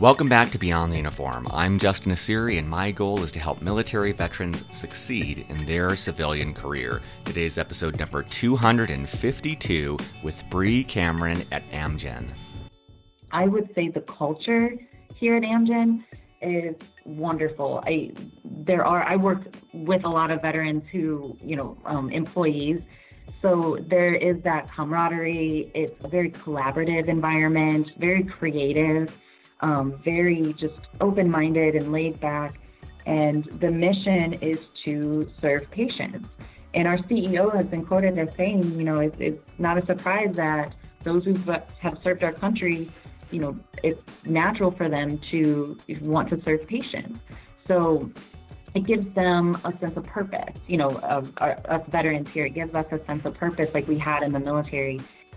Welcome back to Beyond the Uniform. I'm Justin Asiri, and my goal is to help military veterans succeed in their civilian career. Today's episode number 252 with Bree Cameron at Amgen. I would say the culture here at Amgen is wonderful. I work with a lot of veterans who, employees. So there is that camaraderie. It's a very collaborative environment, very creative, very just open-minded and laid back. And the mission is to serve patients. And our CEO has been quoted as saying, it's not a surprise that those who have served our country, it's natural for them to want to serve patients. So it gives them a sense of purpose, of us veterans here. It gives us a sense of purpose like we had in the military.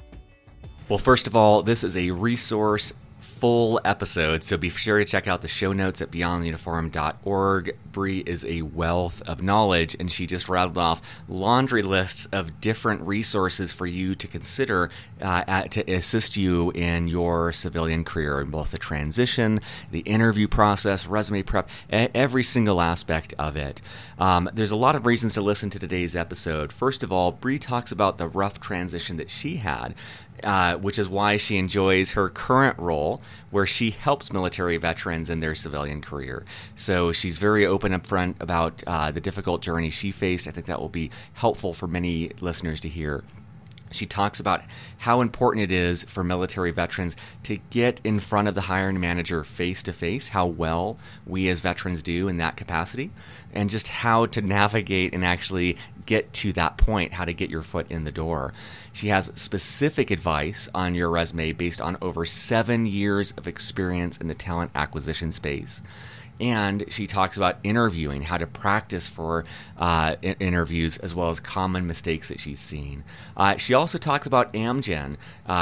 Well, first of all, this is a resource full episode, so be sure to check out the show notes at beyondtheuniform.org. Bree is a wealth of knowledge, and she just rattled off laundry lists of different resources for you to consider to assist you in your civilian career, in both the transition, the interview process, resume prep, every single aspect of it. There's a lot of reasons to listen to today's episode. First of all, Bree talks about the rough transition that she had, which is why she enjoys her current role, where she helps military veterans in their civilian career. So she's very open up front about the difficult journey she faced. I think that will be helpful for many listeners to hear. She talks about how important it is for military veterans to get in front of the hiring manager face-to-face, how well we as veterans do in that capacity, and just how to navigate and actually get to that point, how to get your foot in the door. She has specific advice on your resume based on over 7 years of experience in the talent acquisition space. And she talks about interviewing, how to practice for interviews, as well as common mistakes that she's seen. She also talks about Amgen,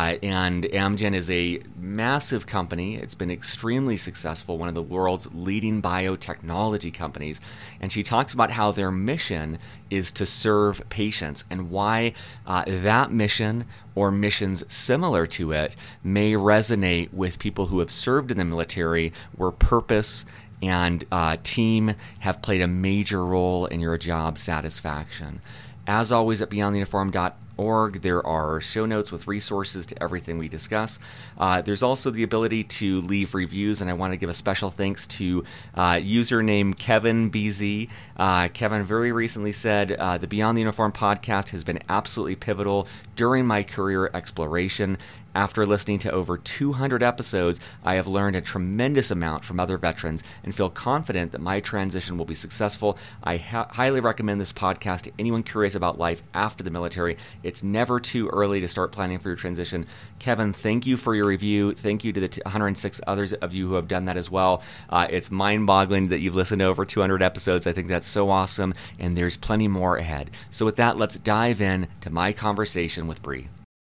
and Amgen is a massive company. It's been extremely successful, one of the world's leading biotechnology companies. And she talks about how their mission is to serve patients, and why that mission or missions similar to it may resonate with people who have served in the military, where purpose and team have played a major role in your job satisfaction. As always, at beyondtheuniform.org, there are show notes with resources to everything we discuss. There's also the ability to leave reviews, and I want to give a special thanks to username Kevin BZ. Kevin very recently said, the Beyond the Uniform podcast has been absolutely pivotal during my career exploration. After listening to over 200 episodes, I have learned a tremendous amount from other veterans and feel confident that my transition will be successful. I highly recommend this podcast to anyone curious about life after the military. It's never too early to start planning for your transition. Kevin, thank you for your review. Thank you to the 106 others of you who have done that as well. It's mind-boggling that you've listened to over 200 episodes. I think that's so awesome, and there's plenty more ahead. So with that, let's dive in to my conversation with Bree.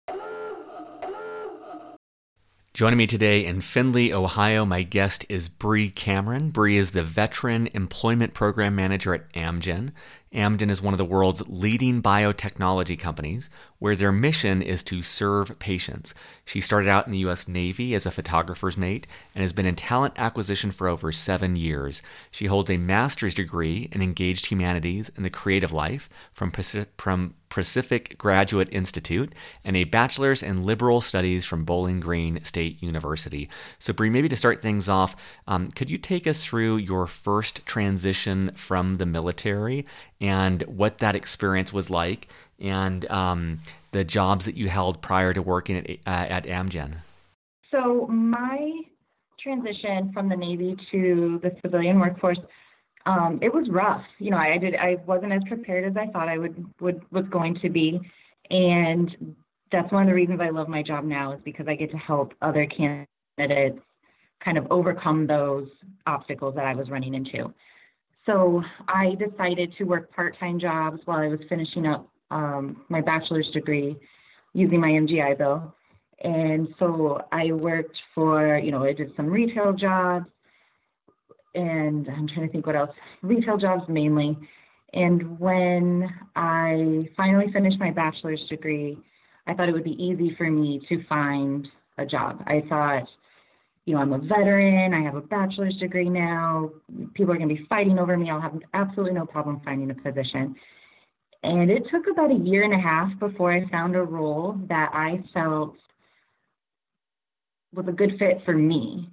Joining me today in Findlay, Ohio, my guest is Bree Cameron. Bree is the Veteran Employment Program Manager at Amgen. Amgen is one of the world's leading biotechnology companies, where their mission is to serve patients. She started out in the U.S. Navy as a photographer's mate and has been in talent acquisition for over 7 years. She holds a master's degree in engaged humanities and the creative life from Pacific Graduate Institute and a bachelor's in liberal studies from Bowling Green State University. So Bree, maybe to start things off, could you take us through your first transition from the military and what that experience was like, and the jobs that you held prior to working at Amgen? So my transition from the Navy to the civilian workforce, it was rough. I wasn't as prepared as I thought I was going to be, and that's one of the reasons I love my job now, is because I get to help other candidates kind of overcome those obstacles that I was running into. So I decided to work part-time jobs while I was finishing up my bachelor's degree using my MGI bill. And so I worked for, I did some retail jobs, and I'm trying to think what else, retail jobs mainly. And when I finally finished my bachelor's degree, I thought it would be easy for me to find a job. I thought, I'm a veteran, I have a bachelor's degree now, people are going to be fighting over me, I'll have absolutely no problem finding a position. And it took about a year and a half before I found a role that I felt was a good fit for me.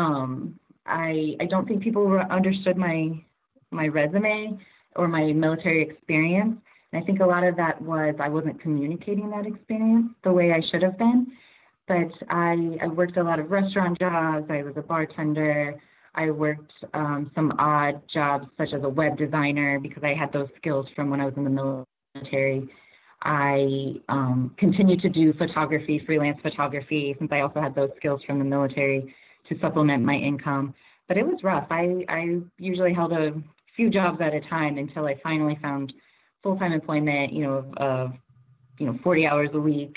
I don't think people understood my resume or my military experience. And I think a lot of that was I wasn't communicating that experience the way I should have been. But I worked a lot of restaurant jobs. I was a bartender. I worked some odd jobs such as a web designer because I had those skills from when I was in the military. I continued to do photography, freelance photography, since I also had those skills from the military to supplement my income. But it was rough. I usually held a few jobs at a time until I finally found full-time employment, of 40 hours a week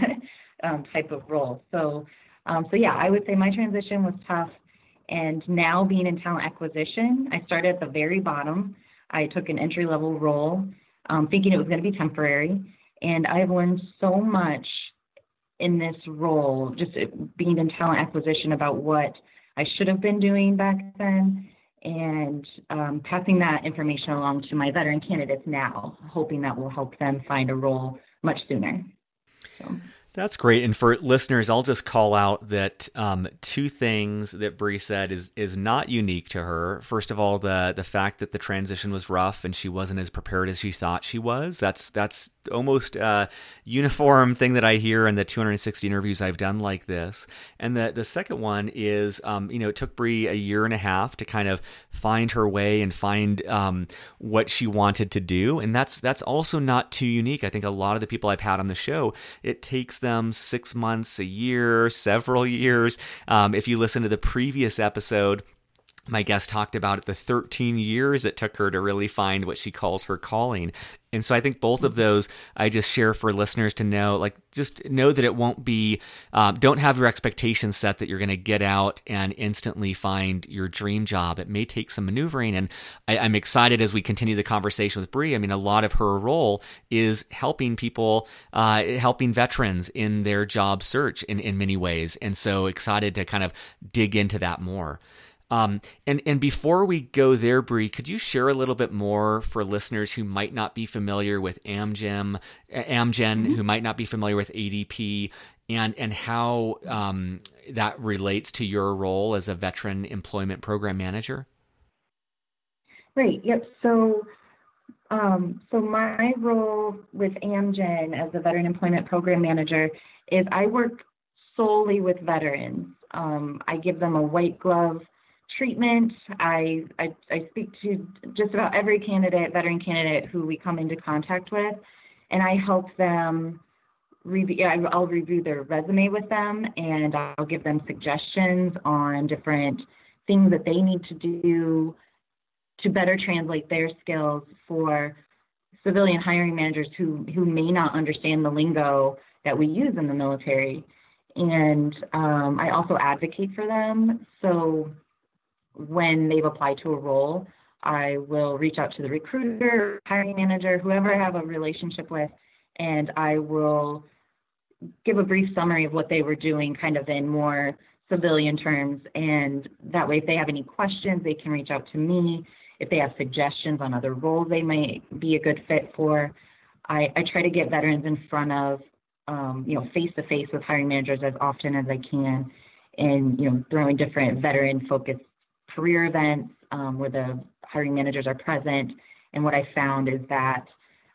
type of role. So yeah, I would say my transition was tough. And now being in talent acquisition, I started at the very bottom. I took an entry-level role, thinking it was going to be temporary. And I've learned so much in this role, just being in talent acquisition, about what I should have been doing back then, and passing that information along to my veteran candidates now, hoping that will help them find a role much sooner. So. That's great. And for listeners, I'll just call out that two things that Bree said is not unique to her. First of all, the fact that the transition was rough and she wasn't as prepared as she thought she was. That's almost a uniform thing that I hear in the 260 interviews I've done like this. And the second one is, it took Bree a year and a half to kind of find her way and find what she wanted to do. And that's also not too unique. I think a lot of the people I've had on the show, it takes them 6 months, a year, several years. If you listen to the previous episode, my guest talked about it, the 13 years it took her to really find what she calls her calling. And so I think both of those I just share for listeners to know, just know that it won't be, don't have your expectations set that you're going to get out and instantly find your dream job. It may take some maneuvering. And I'm excited as we continue the conversation with Bree. I mean, a lot of her role is helping people, helping veterans in their job search in many ways. And so excited to kind of dig into that more. And before we go there, Bree, could you share a little bit more for listeners who might not be familiar with Amgen, who might not be familiar with ADP, and how that relates to your role as a Veteran Employment Program Manager? Right. Yep. So my role with Amgen as a Veteran Employment Program Manager is I work solely with veterans. I give them a white glove treatment. I speak to just about every veteran candidate who we come into contact with, and I help them I'll review their resume with them, and I'll give them suggestions on different things that they need to do to better translate their skills for civilian hiring managers who may not understand the lingo that we use in the military. And I also advocate for them. So when they've applied to a role, I will reach out to the recruiter, hiring manager, whoever I have a relationship with, and I will give a brief summary of what they were doing kind of in more civilian terms. And that way, if they have any questions, they can reach out to me. If they have suggestions on other roles they might be a good fit for, I try to get veterans in front of, face-to-face with hiring managers as often as I can, and, throwing different veteran-focused career events where the hiring managers are present. And what I found is that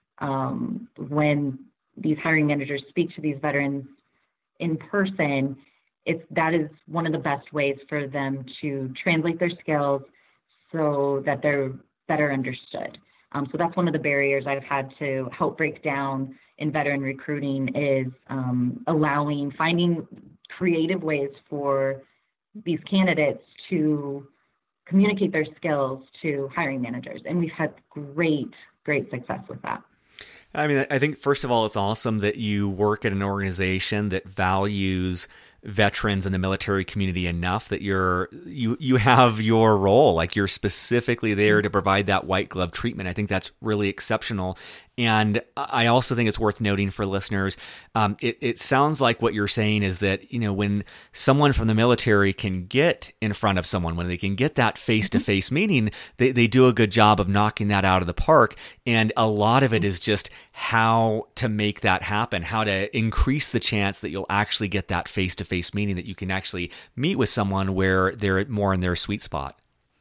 when these hiring managers speak to these veterans in person, that is one of the best ways for them to translate their skills so that they're better understood. So that's one of the barriers I've had to help break down in veteran recruiting is finding creative ways for these candidates to communicate their skills to hiring managers. And we've had great success with that. I mean, I think, first of all, it's awesome that you work at an organization that values veterans in the military community enough that you have your role, like you're specifically there to provide that white glove treatment. I think that's really exceptional. And I also think it's worth noting for listeners, it sounds like what you're saying is that, when someone from the military can get in front of someone, when they can get that face-to-face meeting, they do a good job of knocking that out of the park. And a lot of it is just how to make that happen, how to increase the chance that you'll actually get that face-to-face meeting, that you can actually meet with someone where they're more in their sweet spot.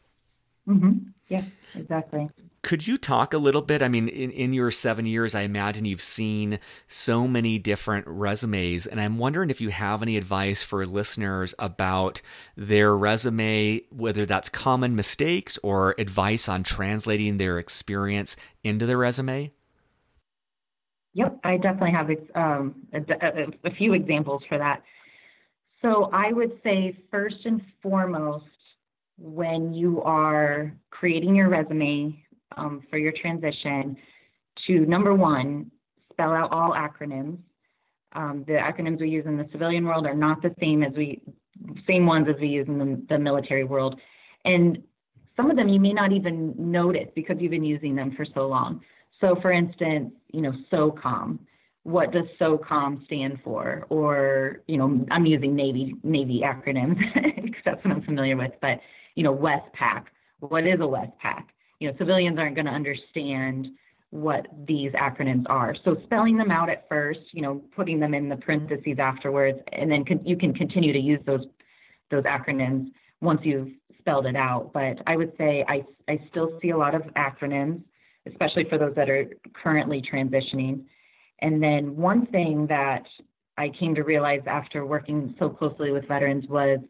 Yeah, exactly. Could you talk a little bit? I mean, in your 7 years, I imagine you've seen so many different resumes, and I'm wondering if you have any advice for listeners about their resume, whether that's common mistakes or advice on translating their experience into their resume. Yep, I definitely have a few examples for that. So I would say first and foremost, when you are creating your resume for your transition, to number one, spell out all acronyms. The acronyms we use in the civilian world are not the same ones as we use in the military world. And some of them you may not even notice because you've been using them for so long. So for instance, SOCOM. What does SOCOM stand for? Or, I'm using Navy acronyms because that's what I'm familiar with. But, WESPAC. What is a WESPAC? Civilians aren't going to understand what these acronyms are. So spelling them out at first, putting them in the parentheses afterwards, and then you can continue to use those acronyms once you've spelled it out. But I would say I still see a lot of acronyms, especially for those that are currently transitioning. And then one thing that I came to realize after working so closely with veterans was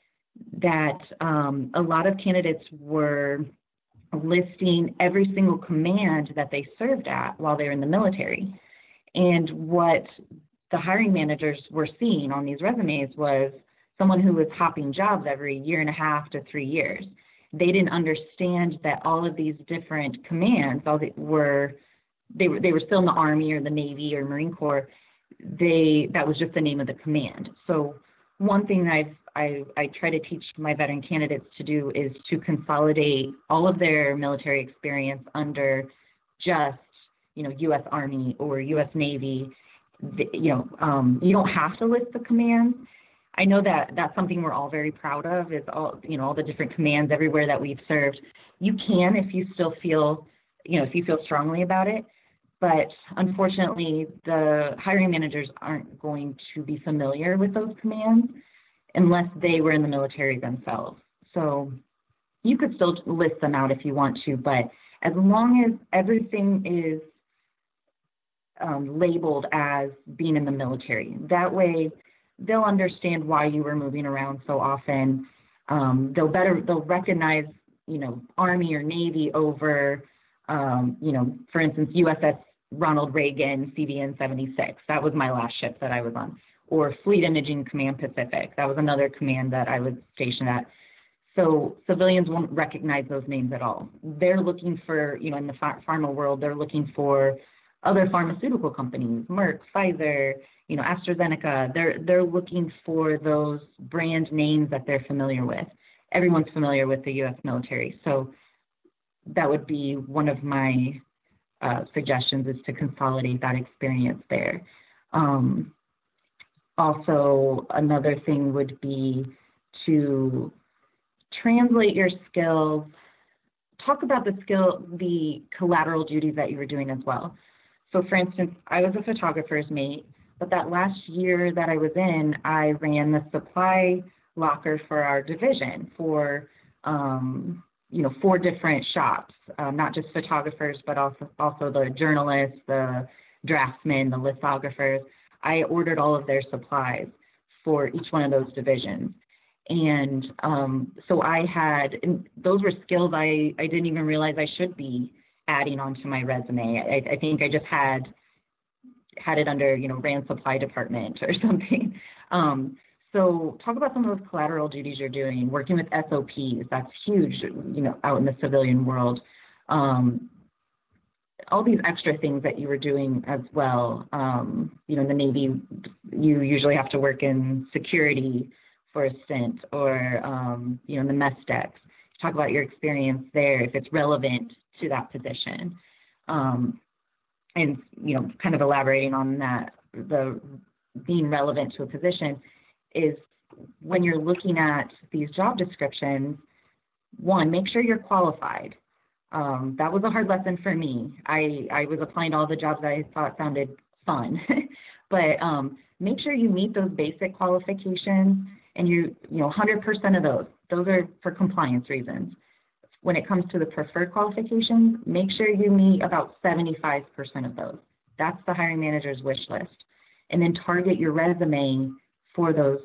that a lot of candidates were listing every single command that they served at while they were in the military. And what the hiring managers were seeing on these resumes was someone who was hopping jobs every 1.5 to 3 years. They didn't understand that all of these different commands, they were still in the Army or the Navy or Marine Corps. That was just the name of the command. So one thing I try to teach my veteran candidates to do is to consolidate all of their military experience under just, U.S. Army or U.S. Navy. You don't have to list the commands. I know that that's something we're all very proud of, is all the different commands everywhere that we've served. You can, if you still feel, if you feel strongly about it. But unfortunately, the hiring managers aren't going to be familiar with those commands unless they were in the military themselves. So you could still list them out if you want to, but as long as everything is labeled as being in the military, that way they'll understand why you were moving around so often. They'll recognize, Army or Navy over, for instance, USS Ronald Reagan CVN 76. That was my last ship that I was on. Or Fleet Imaging Command Pacific. That was another command that I was stationed at. So civilians won't recognize those names at all. They're looking for, in the pharma world, they're looking for other pharmaceutical companies, Merck, Pfizer, AstraZeneca. They're looking for those brand names that they're familiar with. Everyone's familiar with the U.S. military. So that would be one of my suggestions, is to consolidate that experience there. Also, another thing would be to translate your skills. Talk about the collateral duties that you were doing as well. So for instance, I was a photographer's mate, but that last year that I was in, I ran the supply locker for our division for, 4 different shops, not just photographers, but also the journalists, the draftsmen, the lithographers. I ordered all of their supplies for each one of those divisions. And so those were skills I didn't even realize I should be adding onto my resume. I think I just had it under, ran supply department or something. So talk about some of those collateral duties you're doing, working with SOPs. That's huge, out in the civilian world. All these extra things that you were doing as well. In the Navy, you usually have to work in security for a stint, or, in the mess decks. Talk about your experience there, if it's relevant to that position. and, kind of elaborating on that, the being relevant to a position is when you're looking at these job descriptions, one, make sure you're qualified. That was a hard lesson for me. I was applying to all the jobs that I thought sounded fun, but make sure you meet those basic qualifications, and 100% of those are for compliance reasons. When it comes to the preferred qualifications, make sure you meet about 75% of those. That's the hiring manager's wish list. And then target your resume for those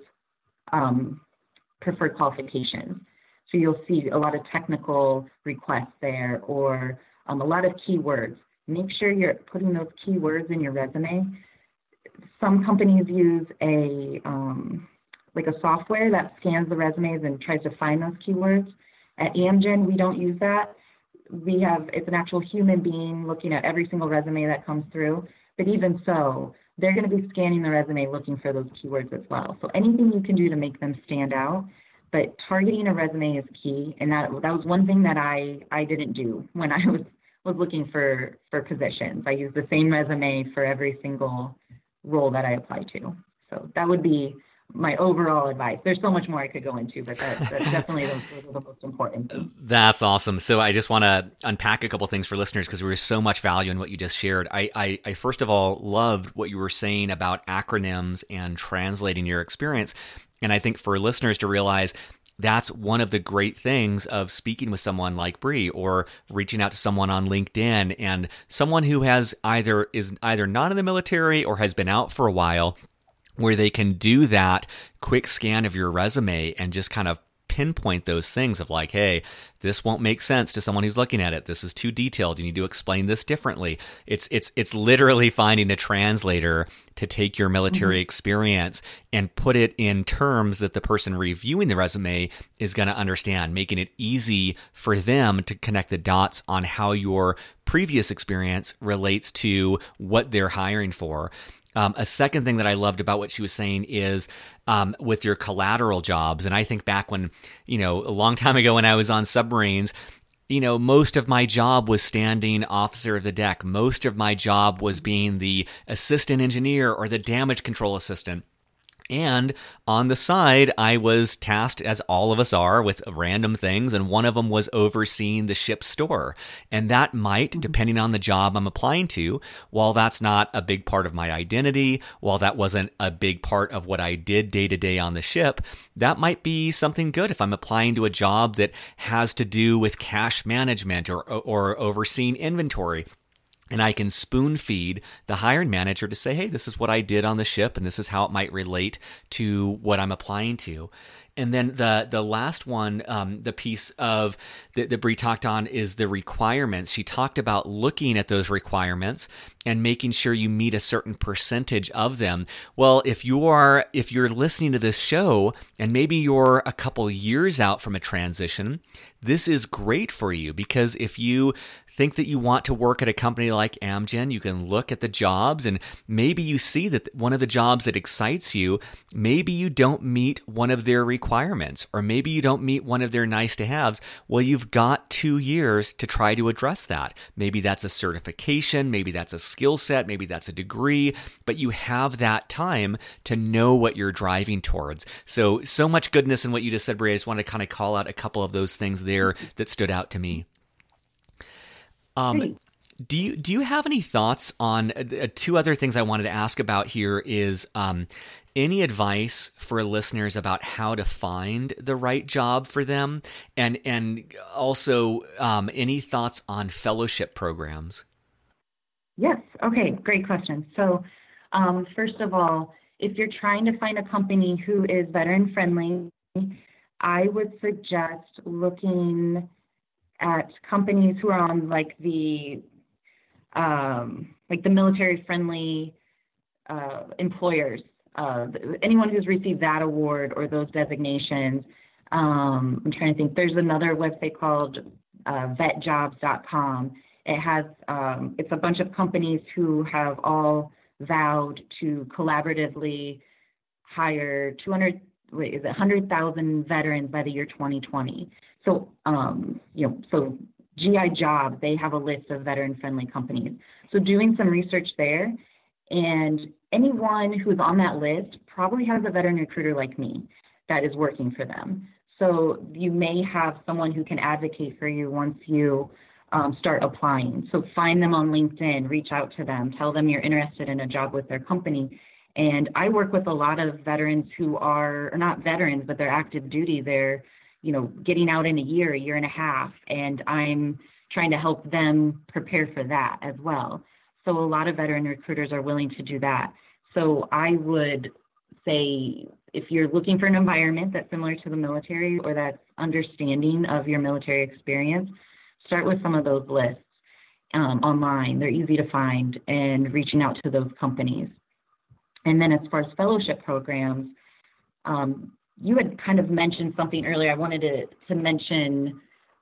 preferred qualifications. So you'll see a lot of technical requests there, or a lot of keywords. Make sure you're putting those keywords in your resume. Some companies use a software that scans the resumes and tries to find those keywords. At Amgen, we don't use that. It's an actual human being looking at every single resume that comes through. But even so, they're going to be scanning the resume looking for those keywords as well. So anything you can do to make them stand out. But targeting a resume is key, and that was one thing that I didn't do when I was looking for positions. I used the same resume for every single role that I applied to. So that would be my overall advice. There's so much more I could go into, but that's definitely those are the most important things. That's awesome. So I just want to unpack a couple things for listeners because there was so much value in what you just shared. I first of all loved what you were saying about acronyms and translating your experience. And I think for listeners to realize that's one of the great things of speaking with someone like Bree or reaching out to someone on LinkedIn, and someone who is either not in the military or has been out for a while, where they can do that quick scan of your resume and just kind of pinpoint those things of like, hey, this won't make sense to someone who's looking at it. This is too detailed. You need to explain this differently. It's literally finding a translator to take your military experience and put it in terms that the person reviewing the resume is going to understand, making it easy for them to connect the dots on how your previous experience relates to what they're hiring for. A second thing that I loved about what she was saying is with your collateral jobs. And I think back when, a long time ago when I was on submarines, most of my job was standing officer of the deck. Most of my job was being the assistant engineer or the damage control assistant. And on the side, I was tasked, as all of us are, with random things, and one of them was overseeing the ship's store. And that might, depending on the job I'm applying to, while that's not a big part of my identity, while that wasn't a big part of what I did day to day on the ship, that might be something good if I'm applying to a job that has to do with cash management or overseeing inventory. And I can spoon feed the hiring manager to say, hey, this is what I did on the ship, and this is how it might relate to what I'm applying to. And then the last one, the piece of that Bree talked on is the requirements. She talked about looking at those requirements and making sure you meet a certain percentage of them. Well, if you're listening to this show and maybe you're a couple years out from a transition, this is great for you, because if you think that you want to work at a company like Amgen, you can look at the jobs and maybe you see that one of the jobs that excites you, maybe you don't meet one of their requirements, or maybe you don't meet one of their nice to haves. Well, you've got 2 years to try to address that. Maybe that's a certification, maybe that's a skill set, maybe that's a degree, but you have that time to know what you're driving towards. So much goodness in what you just said, Bree. I just want to kind of call out a couple of those things there that stood out to me. Do you have any thoughts on two other things I wanted to ask about here is any advice for listeners about how to find the right job for them, and also any thoughts on fellowship programs? Yes. Okay. Great question. So first of all, if you're trying to find a company who is veteran friendly, I would suggest looking at companies who are on like the military friendly employers, anyone who's received that award or those designations. I'm trying to think. There's another website called vetjobs.com. It has it's a bunch of companies who have all vowed to collaboratively hire 100,000 veterans by the year 2020. So, so GI Jobs, they have a list of veteran-friendly companies. So doing some research there, and anyone who's on that list probably has a veteran recruiter like me that is working for them. So you may have someone who can advocate for you once you start applying. So find them on LinkedIn, reach out to them, tell them you're interested in a job with their company. And I work with a lot of veterans who are, or not veterans, but they're active duty. They're, getting out in a year and a half, and I'm trying to help them prepare for that as well. So a lot of veteran recruiters are willing to do that. So I would say, if you're looking for an environment that's similar to the military or that's understanding of your military experience, start with some of those lists online. They're easy to find, and reaching out to those companies. And then as far as fellowship programs, you had kind of mentioned something earlier. I wanted to mention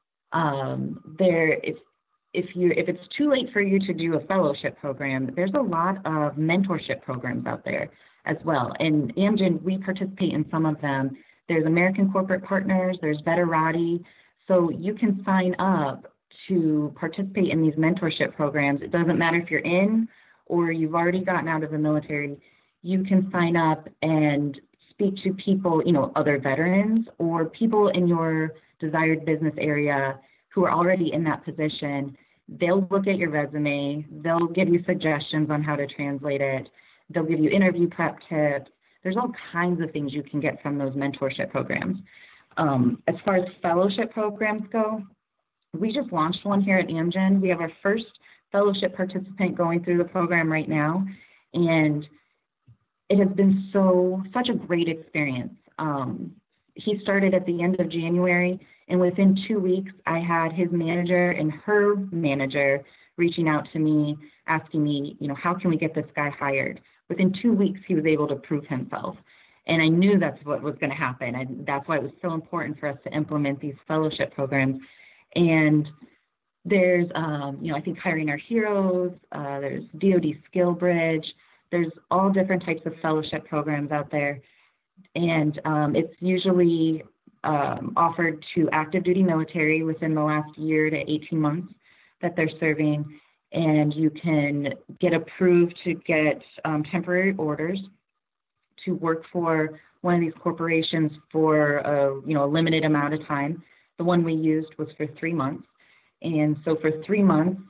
if it's too late for you to do a fellowship program, there's a lot of mentorship programs out there as well. And Amgen, we participate in some of them. There's American Corporate Partners, there's Veterati. So you can sign up to participate in these mentorship programs. It doesn't matter if you're in or you've already gotten out of the military. You can sign up and speak to people, other veterans or people in your desired business area who are already in that position. They'll look at your resume. They'll give you suggestions on how to translate it. They'll give you interview prep tips. There's all kinds of things you can get from those mentorship programs. As far as fellowship programs go, we just launched one here at Amgen. We have our first fellowship participant going through the program right now, and it has been such a great experience. He started at the end of January, and within 2 weeks, I had his manager and her manager reaching out to me, asking me, how can we get this guy hired? Within 2 weeks, he was able to prove himself. And I knew that's what was going to happen. And that's why it was so important for us to implement these fellowship programs. And there's, I think Hiring Our Heroes, there's DoD Skill Bridge, there's all different types of fellowship programs out there. And it's usually offered to active duty military within the last year to 18 months that they're serving. And you can get approved to get temporary orders to work for one of these corporations for a limited amount of time. The one we used was for 3 months. And so for 3 months,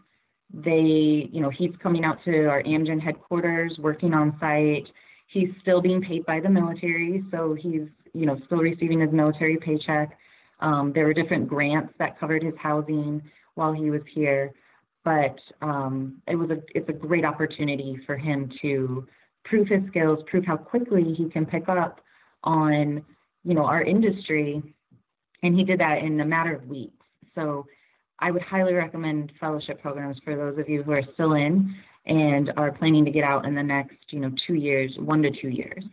he's coming out to our Amgen headquarters, working on site. He's still being paid by the military, so he's, still receiving his military paycheck. There were different grants that covered his housing while he was here. But it's a great opportunity for him to prove his skills, prove how quickly he can pick up on, our industry. And he did that in a matter of weeks. So I would highly recommend fellowship programs for those of you who are still in and are planning to get out in the next, 2 years, 1 to 2 years.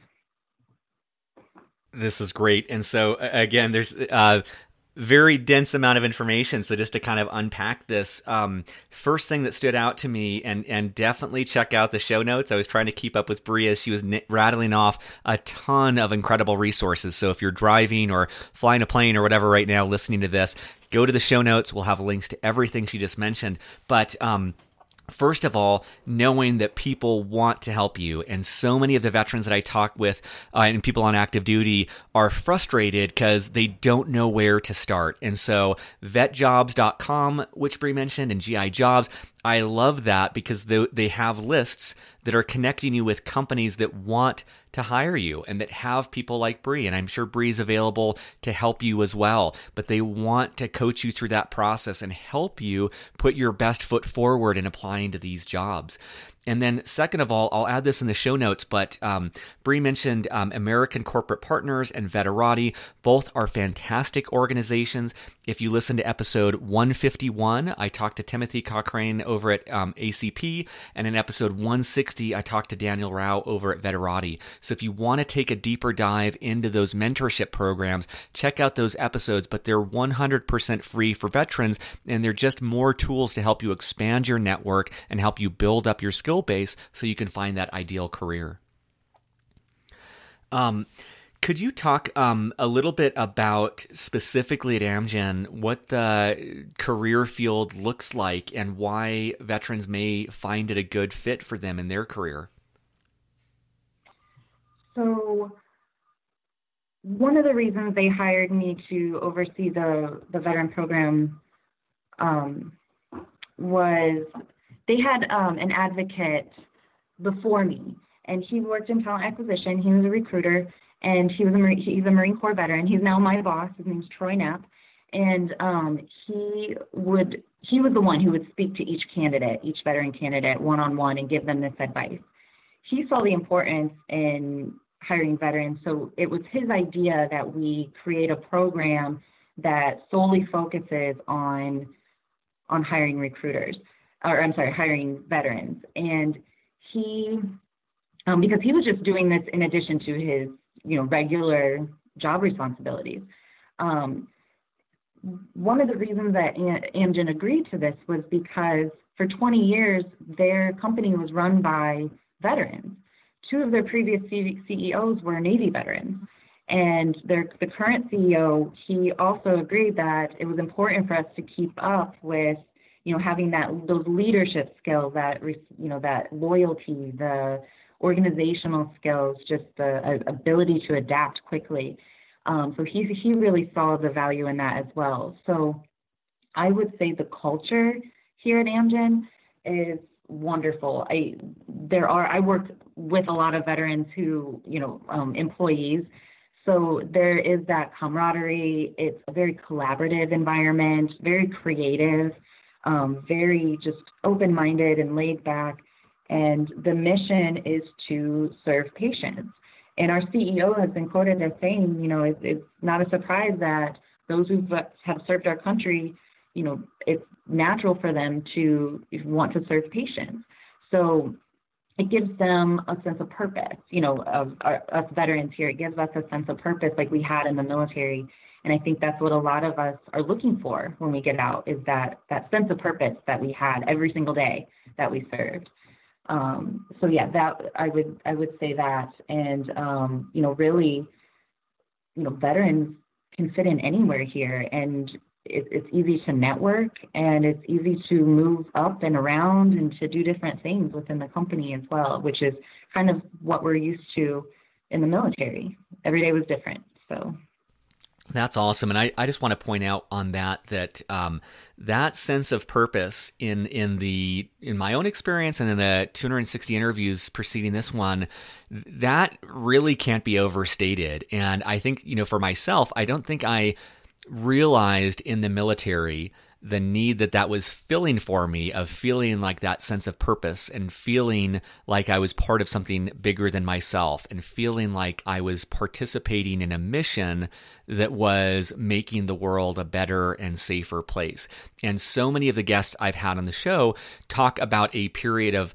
This is great. And so again, there's very dense amount of information. So just to kind of unpack this, first thing that stood out to me, and definitely check out the show notes. I was trying to keep up with Bree as she was rattling off a ton of incredible resources. So if you're driving or flying a plane or whatever right now, listening to this, go to the show notes. We'll have links to everything she just mentioned. But first of all, knowing that people want to help you. And so many of the veterans that I talk with and people on active duty are frustrated because they don't know where to start. And so vetjobs.com, which Bree mentioned, and GI Jobs, I love that because they have lists that are connecting you with companies that want to hire you and that have people like Bree. And I'm sure Bree's available to help you as well. But they want to coach you through that process and help you put your best foot forward in applying to these jobs. And then second of all, I'll add this in the show notes, but Bree mentioned American Corporate Partners and Veterati. Both are fantastic organizations. If you listen to episode 151, I talked to Timothy Cochrane over at ACP, and in episode 160, I talked to Daniel Rao over at Veterati. So if you want to take a deeper dive into those mentorship programs, check out those episodes, but they're 100% free for veterans, and they're just more tools to help you expand your network and help you build up your skill base so you can find that ideal career. Could you talk a little bit about specifically at Amgen what the career field looks like and why veterans may find it a good fit for them in their career? So one of the reasons they hired me to oversee the veteran program um, was they had an advocate before me, and he worked in talent acquisition. He was a recruiter, and he's a Marine Corps veteran. He's now my boss. His name's Troy Knapp, and he was the one who would speak to each candidate, each veteran candidate, one on one, and give them this advice. He saw the importance in hiring veterans, so it was his idea that we create a program that solely focuses on hiring recruiters, or I'm sorry, hiring veterans. And he, because he was just doing this in addition to his, regular job responsibilities. One of the reasons that Amgen agreed to this was because for 20 years, their company was run by veterans. Two of their previous CEOs were Navy veterans. And the current CEO, he also agreed that it was important for us to keep up with, having those leadership skills, that loyalty, the organizational skills, just the ability to adapt quickly. So he really saw the value in that as well. So I would say the culture here at Amgen is wonderful. I work with a lot of veterans who, employees. So there is that camaraderie. It's a very collaborative environment, very creative, very just open-minded and laid back. And the mission is to serve patients. And our CEO has been quoted as saying, it's not a surprise that those who have served our country, it's natural for them to want to serve patients. So it gives them a sense of purpose, of us veterans here. It gives us a sense of purpose like we had in the military. And I think that's what a lot of us are looking for when we get out, is that sense of purpose that we had every single day that we served. So yeah, that I would say that. And, really, veterans can fit in anywhere here, and it's easy to network, and it's easy to move up and around and to do different things within the company as well, which is kind of what we're used to in the military. Every day was different. So that's awesome. And I just want to point out on that that sense of purpose in my own experience and in the 260 interviews preceding this one, that really can't be overstated. And I think, for myself, I don't think I realized in the military the need that was filling for me, of feeling like that sense of purpose and feeling like I was part of something bigger than myself and feeling like I was participating in a mission that was making the world a better and safer place. And so many of the guests I've had on the show talk about a period of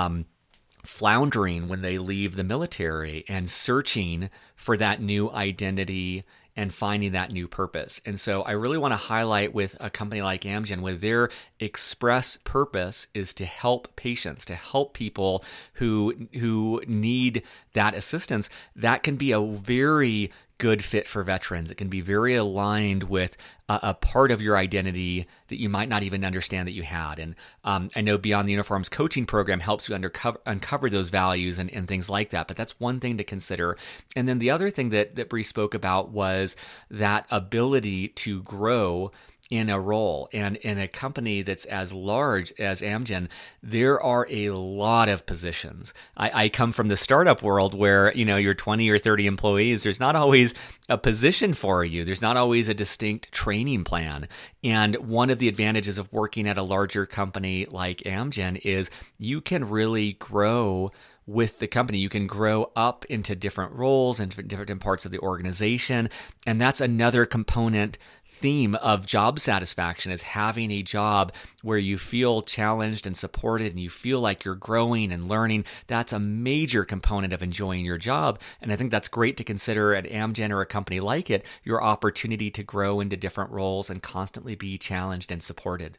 floundering when they leave the military and searching for that new identity and finding that new purpose. And so I really want to highlight with a company like Amgen, where their express purpose is to help patients, to help people who need that assistance. That can be a very good fit for veterans. It can be very aligned with a part of your identity that you might not even understand that you had. And I know Beyond the Uniform's coaching program helps you uncover those values and things like that. But that's one thing to consider. And then the other thing that Bree spoke about was that ability to grow in a role. And in a company that's as large as Amgen, there are a lot of positions. I come from the startup world where, you're 20 or 30 employees. There's not always a position for you. There's not always a distinct training plan. And one of the advantages of working at a larger company like Amgen is you can really grow with the company. You can grow up into different roles and different parts of the organization. And that's another component theme of job satisfaction, is having a job where you feel challenged and supported and you feel like you're growing and learning. That's a major component of enjoying your job. And I think that's great to consider at Amgen or a company like it, your opportunity to grow into different roles and constantly be challenged and supported.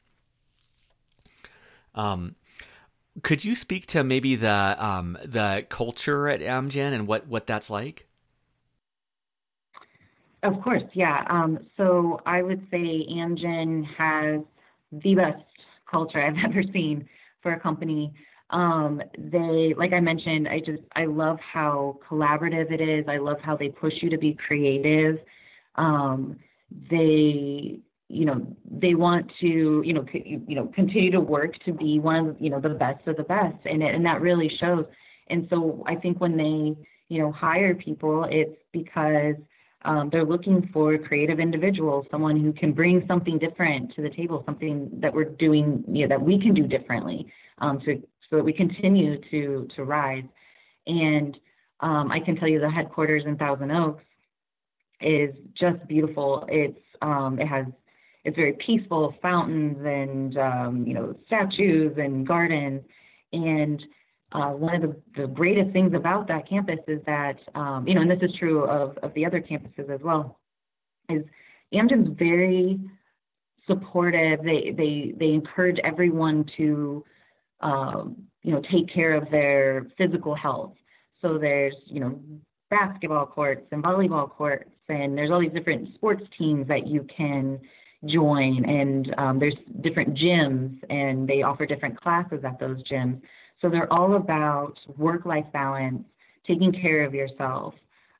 Could you speak to maybe the culture at Amgen and what that's like? Of course, yeah. So I would say Amgen has the best culture I've ever seen for a company. Like I mentioned, I love how collaborative it is. I love how they push you to be creative. Um, they, they want to, continue to work to be one of, the best of the best, and that really shows. And so I think when they, hire people, it's because they're looking for creative individuals, someone who can bring something different to the table, something that we're doing, that we can do differently, so that we continue to rise. And I can tell you the headquarters in Thousand Oaks is just beautiful. It's very peaceful, fountains and statues and gardens. And one of the greatest things about that campus is that and this is true of the other campuses as well, is Amgen's very supportive. They encourage everyone to take care of their physical health. So there's basketball courts and volleyball courts, and there's all these different sports teams that you can join, and there's different gyms, and they offer different classes at those gyms. So they're all about work-life balance, taking care of yourself.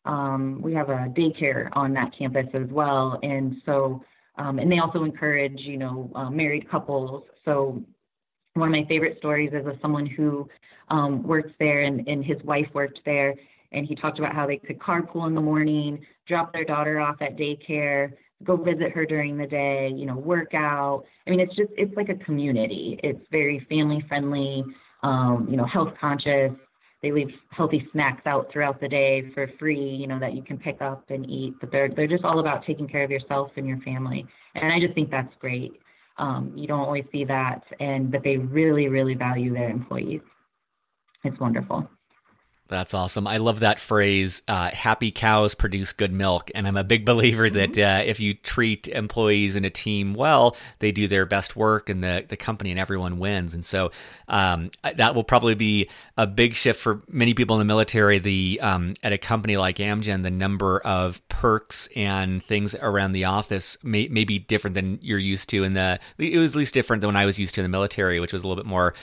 We have a daycare on that campus as well, and so and they also encourage married couples. So one of my favorite stories is of someone who works there, and his wife worked there, and he talked about how they could carpool in the morning, drop their daughter off at daycare, go visit her during the day, work out. I mean, it's like a community. It's very family friendly, health conscious. They leave healthy snacks out throughout the day for free, that you can pick up and eat. But they're just all about taking care of yourself and your family. And I just think that's great. You don't always see that, but they really, really value their employees. It's wonderful. That's awesome. I love that phrase, happy cows produce good milk. And I'm a big believer that if you treat employees and a team well, they do their best work and the company and everyone wins. And so that will probably be a big shift for many people in the military. At a company like Amgen, the number of perks and things around the office may be different than you're used to. It was at least different than when I was used to in the military, which was a little bit more,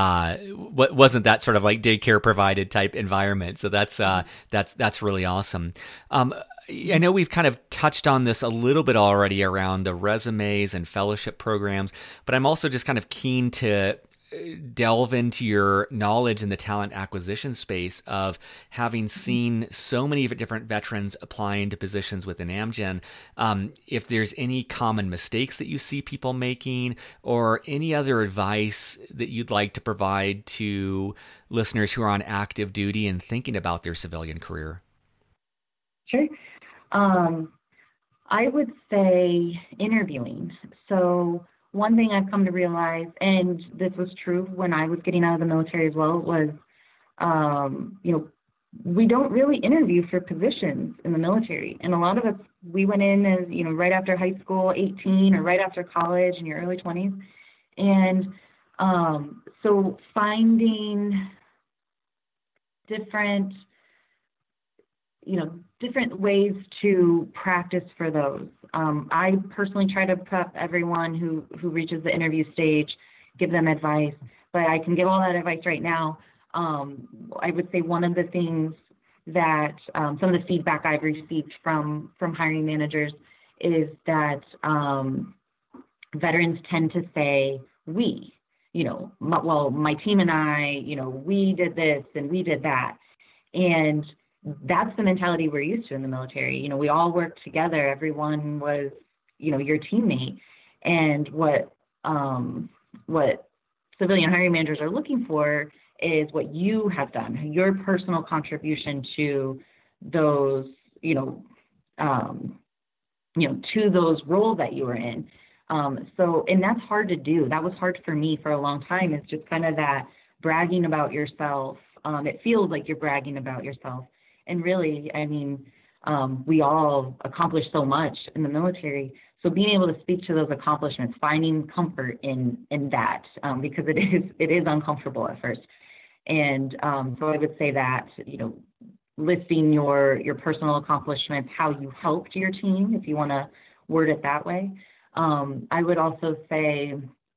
wasn't that sort of like daycare provided type environment. So that's really awesome. I know we've kind of touched on this a little bit already around the resumes and fellowship programs, but I'm also just kind of keen to delve into your knowledge in the talent acquisition space of having seen so many different veterans applying to positions within Amgen. If there's any common mistakes that you see people making, or any other advice that you'd like to provide to listeners who are on active duty and thinking about their civilian career. Sure. I would say interviewing. So one thing I've come to realize, and this was true when I was getting out of the military as well, was, we don't really interview for positions in the military. And a lot of us, we went in as, right after high school, 18, or right after college in your early 20s. And so finding different ways to practice for those. I personally try to prep everyone who reaches the interview stage, give them advice, but I can give all that advice right now. I would say one of the things that some of the feedback I've received from hiring managers is that veterans tend to say, we, my team and I, we did this and we did that. And that's the mentality we're used to in the military. We all worked together. Everyone was, your teammate. And what civilian hiring managers are looking for is what you have done, your personal contribution to those, to those roles that you were in. And that's hard to do. That was hard for me for a long time. It's just kind of that bragging about yourself. It feels like you're bragging about yourself. And really, we all accomplish so much in the military. So being able to speak to those accomplishments, finding comfort in that, because it is uncomfortable at first. And so I would say that, listing your personal accomplishments, how you helped your team, if you want to word it that way. I would also say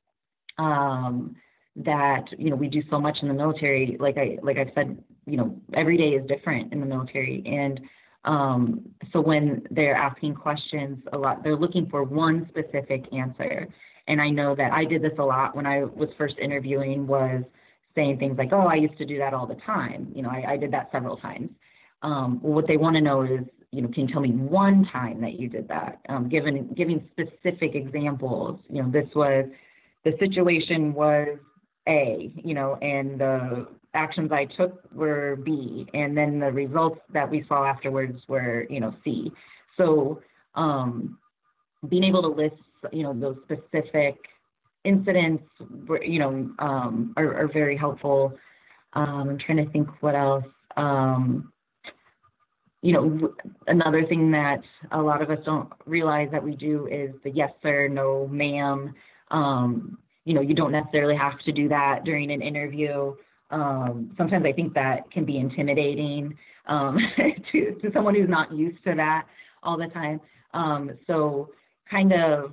that, we do so much in the military. Like I've said, every day is different in the military. And so when they're asking questions a lot, they're looking for one specific answer. And I know that I did this a lot when I was first interviewing, was saying things like, oh, I used to do that all the time. I did that several times. Well, what they want to know is, can you tell me one time that you did that? Giving specific examples. The situation was A, and the actions I took were B, and then the results that we saw afterwards were, C. So being able to list, those specific incidents, are very helpful. I'm trying to think what else. Another thing that a lot of us don't realize that we do is the yes, sir, no, ma'am. You don't necessarily have to do that during an interview. Sometimes I think that can be intimidating to someone who's not used to that all the time. So kind of,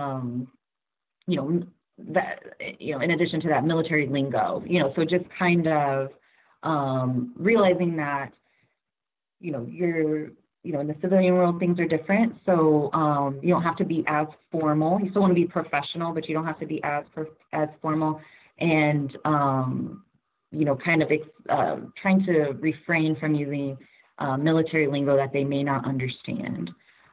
that, in addition to that, military lingo, so just kind of realizing that, you're, in the civilian world, things are different. So you don't have to be as formal. You still want to be professional, but you don't have to be as formal. And, kind of trying to refrain from using military lingo that they may not understand.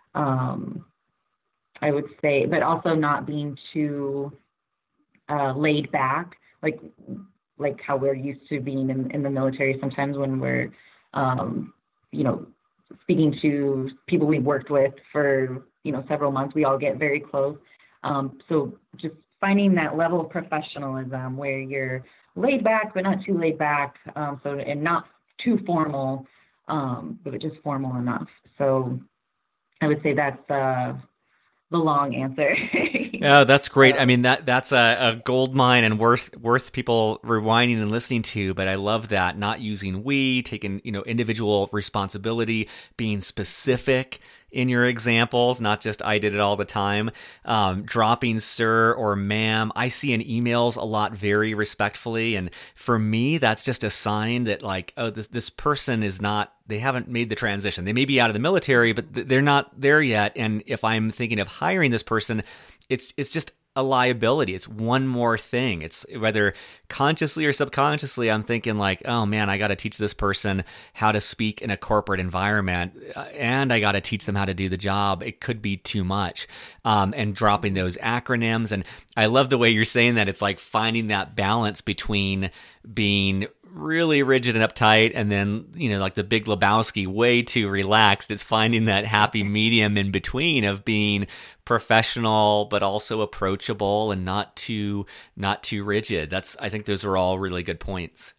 I would say, but also not being too laid back, like how we're used to being in the military. Sometimes when we're, speaking to people we've worked with for, several months, we all get very close. So just finding that level of professionalism where you're laid back, but not too laid back. And not too formal, but just formal enough. So I would say that's the long answer. Yeah, that's great. I mean, that's a gold mine and worth people rewinding and listening to. But I love that, not using we, taking individual responsibility, being specific in your examples, not just I did it all the time. Dropping sir or ma'am. I see in emails a lot very respectfully, and for me, that's just a sign that this person is not. They haven't made the transition. They may be out of the military, but they're not there yet. And if I'm thinking of hiring this person, it's just a liability. It's one more thing. It's whether consciously or subconsciously, I'm thinking oh man, I got to teach this person how to speak in a corporate environment, and I got to teach them how to do the job. It could be too much. And dropping those acronyms. And I love the way you're saying that. It's like finding that balance between being really rigid and uptight, and then like the Big Lebowski, way too relaxed. It's finding that happy medium in between of being professional but also approachable and not too rigid. I think those are all really good points.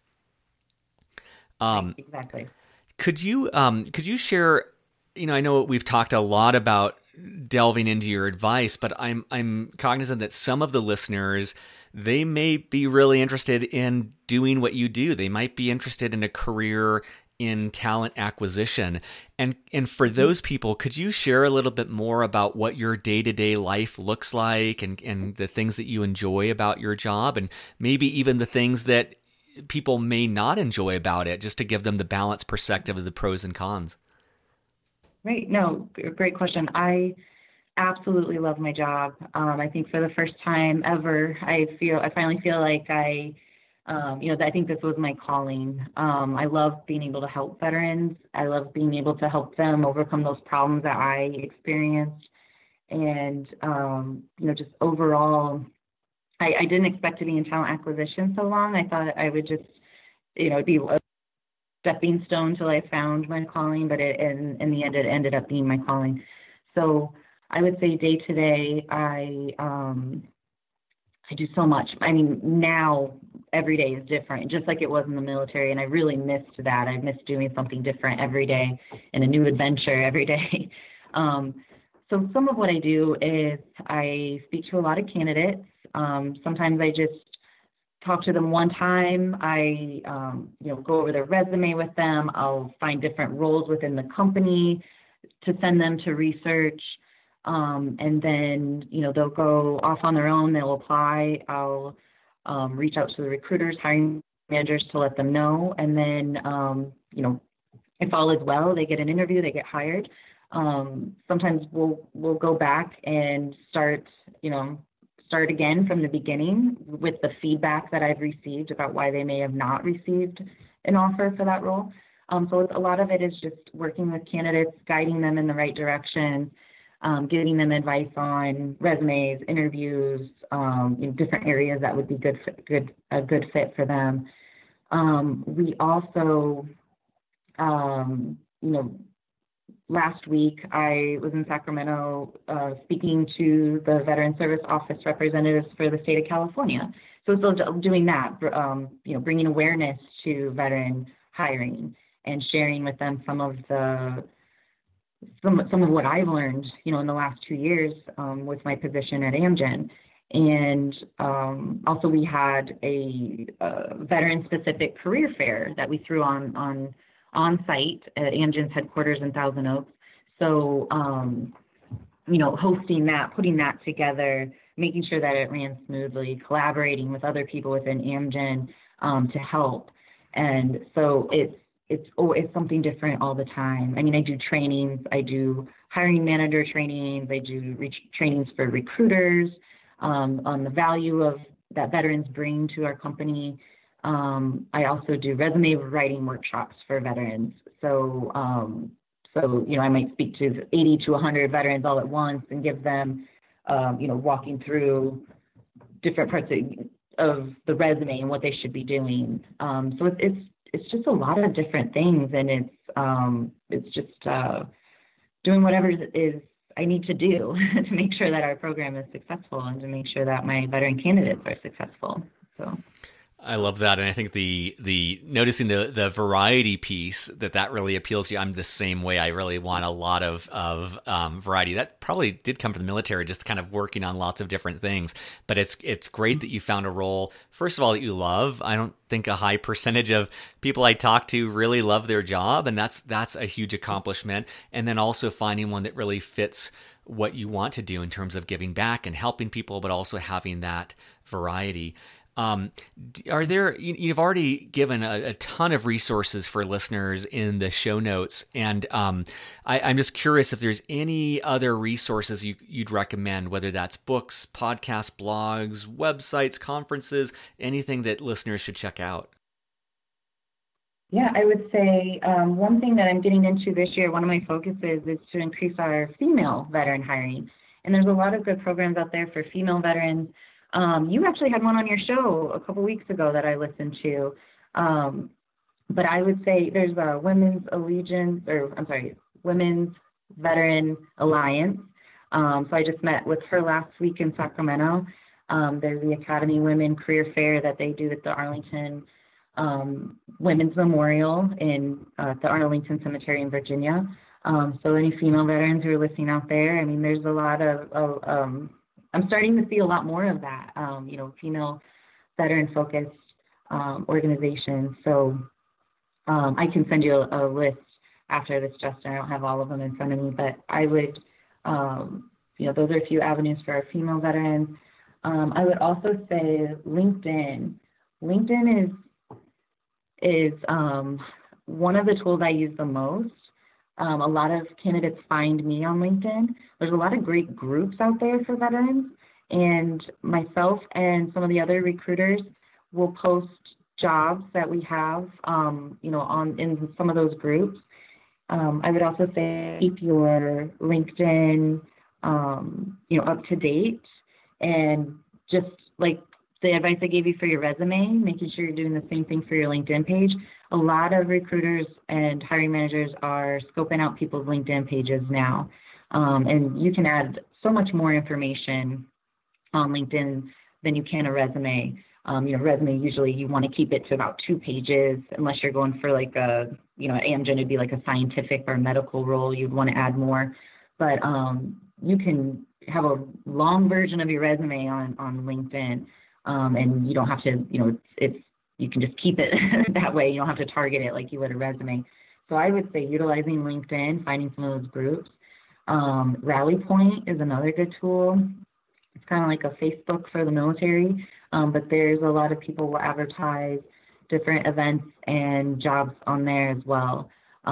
Exactly. Could you share? I know we've talked a lot about delving into your advice, but I'm cognizant that some of the listeners, they may be really interested in doing what you do. They might be interested in a career in talent acquisition. And for those people, could you share a little bit more about what your day-to-day life looks like and the things that you enjoy about your job, and maybe even the things that people may not enjoy about it, just to give them the balanced perspective of the pros and cons? Right. No, great question. I absolutely love my job. I think for the first time ever, I finally feel like I think this was my calling. I love being able to help veterans. I love being able to help them overcome those problems that I experienced. And, just overall, I didn't expect to be in talent acquisition so long. I thought I would just, be a stepping stone till I found my calling, but in the end, it ended up being my calling. So I would say day to day, I do so much. I mean, now every day is different, just like it was in the military, and I really missed that. I missed doing something different every day and a new adventure every day. So some of what I do is I speak to a lot of candidates. Sometimes I just talk to them one time. I, go over their resume with them. I'll find different roles within the company to send them to research. And then, they'll go off on their own. They'll apply. I'll reach out to the recruiters, hiring managers to let them know. And then, if all is well, they get an interview, they get hired. Sometimes we'll go back and start again from the beginning with the feedback that I've received about why they may have not received an offer for that role. So a lot of it is just working with candidates, guiding them in the right direction, giving them advice on resumes, interviews, different areas that would be a good fit for them. We also, last week I was in Sacramento speaking to the Veteran Service Office representatives for the state of California. So still doing that, bringing awareness to veteran hiring and sharing with them some of what I've learned, in the last 2 years with my position at Amgen. And also we had a veteran-specific career fair that we threw on site at Amgen's headquarters in Thousand Oaks. So, hosting that, putting that together, making sure that it ran smoothly, collaborating with other people within Amgen to help. And so it's something different all the time. I mean, I do trainings, I do hiring manager trainings, I do trainings for recruiters on the value of that veterans bring to our company. I also do resume writing workshops for veterans. So, I might speak to 80 to 100 veterans all at once and give them, walking through different parts of the resume and what they should be doing. So it's just a lot of different things, and it's just doing whatever is I need to do to make sure that our program is successful and to make sure that my veteran candidates are successful. So. I love that, and I think the noticing the variety piece that really appeals to you. I'm the same way. I really want a lot of variety. That probably did come from the military, just kind of working on lots of different things. But it's great that you found a role, first of all, that you love. I don't think a high percentage of people I talk to really love their job, and that's a huge accomplishment. And then also finding one that really fits what you want to do in terms of giving back and helping people, but also having that variety. Are there, you've already given a ton of resources for listeners in the show notes, and I'm just curious if there's any other resources you'd recommend, whether that's books, podcasts, blogs, websites, conferences, anything that listeners should check out. Yeah, I would say one thing that I'm getting into this year, one of my focuses is to increase our female veteran hiring. And there's a lot of good programs out there for female veterans. You actually had one on your show a couple weeks ago that I listened to. But I would say there's a Women's Veteran Alliance. So I just met with her last week in Sacramento. There's the Academy Women Career Fair that they do at the Arlington Women's Memorial in the Arlington Cemetery in Virginia. So any female veterans who are listening out there, I mean, there's a lot of I'm starting to see a lot more of that, female veteran-focused organizations. So I can send you a list after this, Justin. I don't have all of them in front of me, but I would, those are a few avenues for our female veterans. I would also say LinkedIn. LinkedIn is one of the tools I use the most. A lot of candidates find me on LinkedIn. There's a lot of great groups out there for veterans, and myself and some of the other recruiters will post jobs that we have, in some of those groups. I would also say keep your LinkedIn, up to date, and just like the advice I gave you for your resume, making sure you're doing the same thing for your LinkedIn page. A lot of recruiters and hiring managers are scoping out people's LinkedIn pages now. And you can add so much more information on LinkedIn than you can a resume. Resume, usually you want to keep it to about 2 pages, unless you're going for like at Amgen, it'd be like a scientific or medical role. You'd want to add more. But you can have a long version of your resume on LinkedIn. And you don't have to, it's you can just keep it that way. You don't have to target it like you would a resume. So I would say utilizing LinkedIn, finding some of those groups. Rally Point is another good tool. It's kind of like a Facebook for the military, but there's a lot of people who advertise different events and jobs on there as well.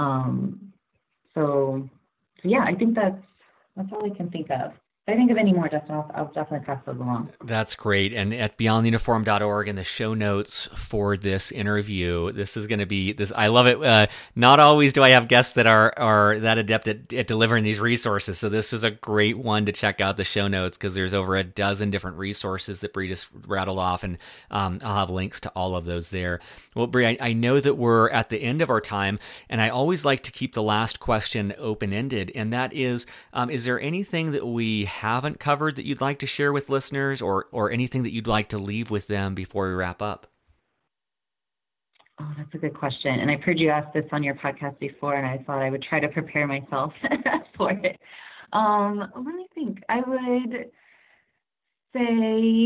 So yeah, I think that's all I can think of. If I think of any more, Justin, I'll definitely pass those along. That's great. And at beyondtheuniform.org in the show notes for this interview, this is going to be this. I love it. Not always do I have guests that are that adept at delivering these resources. So this is a great one to check out the show notes, because there's over a dozen different resources that Bree just rattled off, and I'll have links to all of those there. Well, Bree, I know that we're at the end of our time, and I always like to keep the last question open-ended, and that is there anything that we haven't covered that you'd like to share with listeners, or anything that you'd like to leave with them before we wrap up? Oh, that's a good question. And I've heard you ask this on your podcast before, and I thought I would try to prepare myself for it. Let me think. I would say,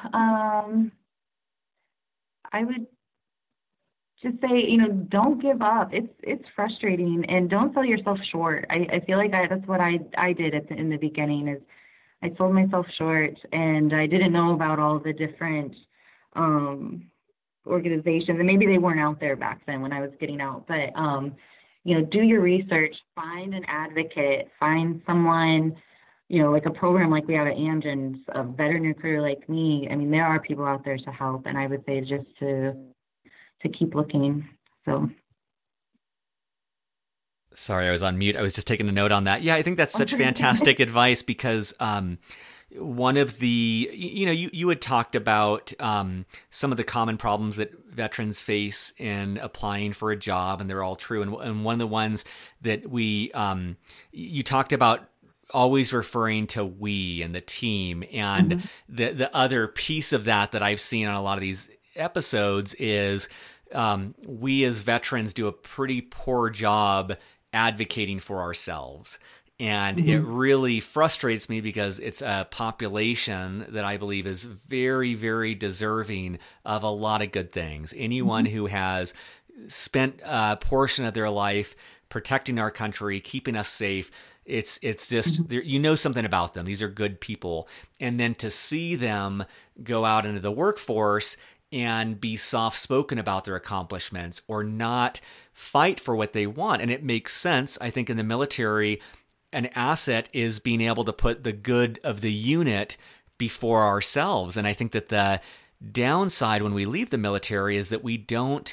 I would just say, don't give up. It's frustrating, and don't sell yourself short. I feel like that's what I did in the beginning, is I sold myself short, and I didn't know about all the different organizations, and maybe they weren't out there back then when I was getting out. But do your research, find an advocate, find someone, like a program like we have at Amgen, a veteran recruiter like me. I mean, there are people out there to help, and I would say just to keep looking. So. Sorry, I was on mute. I was just taking a note on that. Yeah, I think that's such fantastic advice, because one of the, you had talked about some of the common problems that veterans face in applying for a job, and they're all true. And one of the ones that you talked about always referring to we and the team. And the other piece of that I've seen on a lot of these episodes is we as veterans do a pretty poor job advocating for ourselves. And it really frustrates me, because it's a population that I believe is very, very deserving of a lot of good things. Anyone who has spent a portion of their life protecting our country, keeping us safe, it's just, something about them. These are good people. And then to see them go out into the workforce and be soft-spoken about their accomplishments, or not fight for what they want. And it makes sense. I think in the military, an asset is being able to put the good of the unit before ourselves. And I think that the downside when we leave the military is that we don't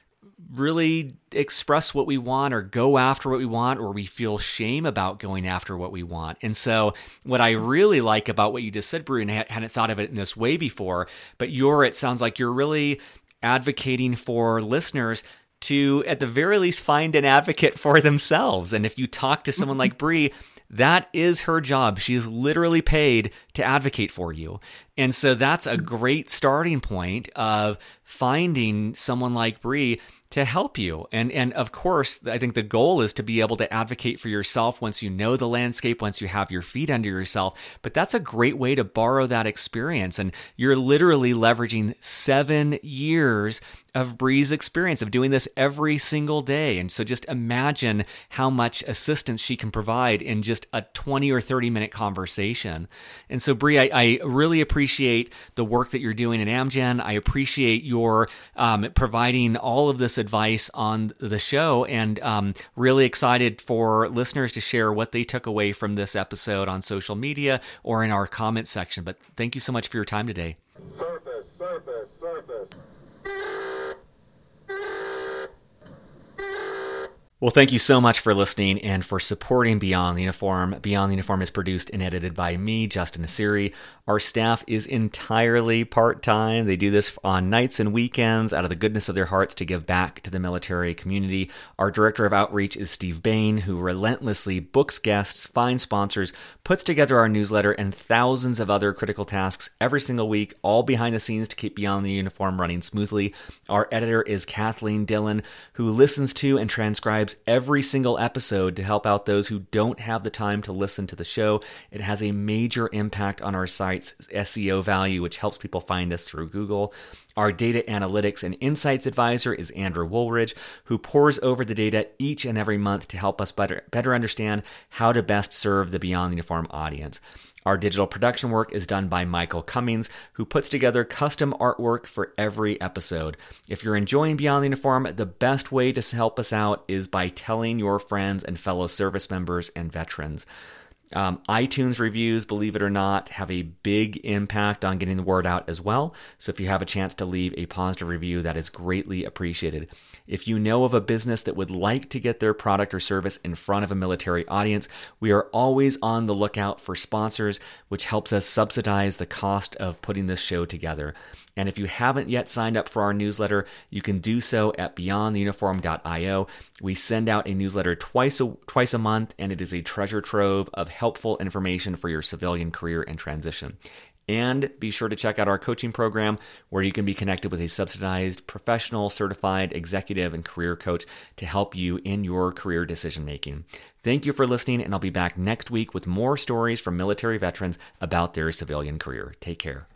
really express what we want, or go after what we want, or we feel shame about going after what we want. And so what I really like about what you just said, Bree, and I hadn't thought of it in this way before, but it sounds like you're really advocating for listeners to, at the very least, find an advocate for themselves. And if you talk to someone like Bree, that is her job. She's literally paid to advocate for you. And so that's a great starting point of finding someone like Bree to help you. And of course, I think the goal is to be able to advocate for yourself once you know the landscape, once you have your feet under yourself. But that's a great way to borrow that experience. And you're literally leveraging 7 years of Bree's experience of doing this every single day. And so just imagine how much assistance she can provide in just a 20 or 30 minute conversation. And so Bree, I really appreciate the work that you're doing at Amgen. I appreciate your providing all of this advice on the show, and really excited for listeners to share what they took away from this episode on social media or in our comment section. But thank you so much for your time today. Surface. Well, thank you so much for listening and for supporting Beyond the Uniform. Beyond the Uniform is produced and edited by me, Justin Nassiri. Our staff is entirely part-time. They do this on nights and weekends out of the goodness of their hearts to give back to the military community. Our director of outreach is Steve Bain, who relentlessly books guests, finds sponsors, puts together our newsletter, and thousands of other critical tasks every single week, all behind the scenes to keep Beyond the Uniform running smoothly. Our editor is Kathleen Dillon, who listens to and transcribes transcribes every single episode to help out those who don't have the time to listen to the show. It has a major impact on our site's SEO value, which helps people find us through Google. Our data analytics and insights advisor is Andrew Woolridge, who pores over the data each and every month to help us better understand how to best serve the Beyond the Uniform audience. Our digital production work is done by Michael Cummings, who puts together custom artwork for every episode. If you're enjoying Beyond the Uniform, the best way to help us out is by telling your friends and fellow service members and veterans. iTunes reviews, believe it or not, have a big impact on getting the word out as well. So if you have a chance to leave a positive review, that is greatly appreciated. If you know of a business that would like to get their product or service in front of a military audience, we are always on the lookout for sponsors, which helps us subsidize the cost of putting this show together. And if you haven't yet signed up for our newsletter, you can do so at beyondtheuniform.io. We send out a newsletter twice a month, and it is a treasure trove of helpful information for your civilian career and transition. And be sure to check out our coaching program, where you can be connected with a subsidized, professional, certified executive and career coach to help you in your career decision making. Thank you for listening, and I'll be back next week with more stories from military veterans about their civilian career. Take care.